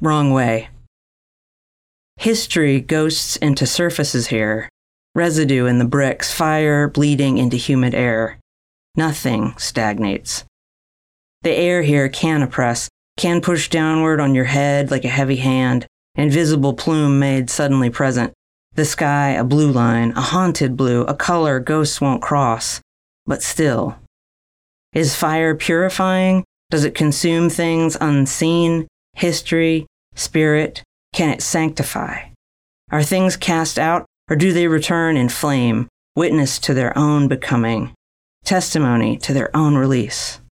Wrong way. History ghosts into surfaces here. Residue in the bricks, fire bleeding into humid air. Nothing stagnates. The air here can oppress, can push downward on your head like a heavy hand, invisible plume made suddenly present. The sky a blue line, a haunted blue, a color ghosts won't cross. But still. Is fire purifying? Does it consume things unseen? History? Spirit? Can it sanctify? Are things cast out, or do they return in flame, witness to their own becoming, testimony to their own release?